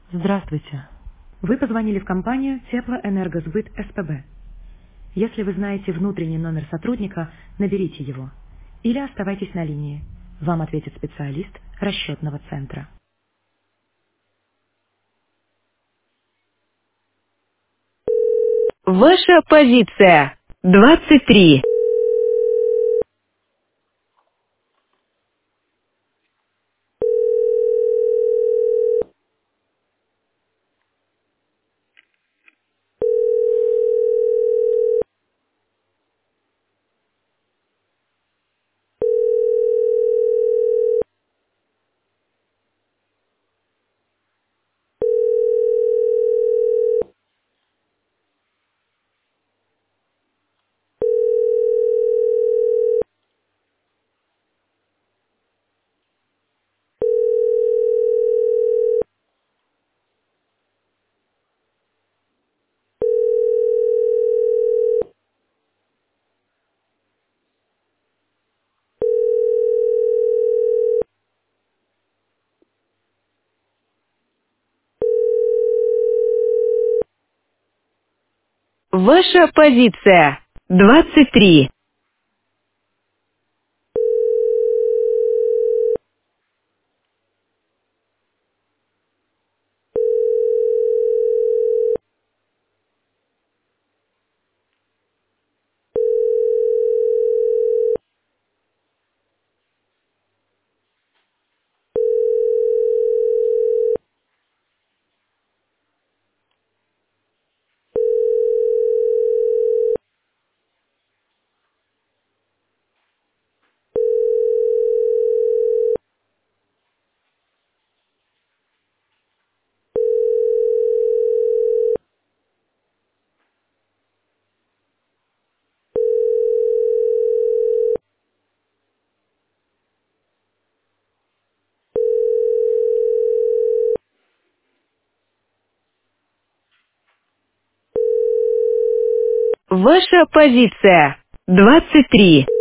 Здравствуйте. Вы позвонили в компанию Теплоэнергосбыт СПБ. Если вы знаете внутренний номер сотрудника, наберите его. Или оставайтесь на линии. Вам ответит специалист расчетного центра. Ваша позиция 23. Ваша позиция 23. Ваша позиция 23.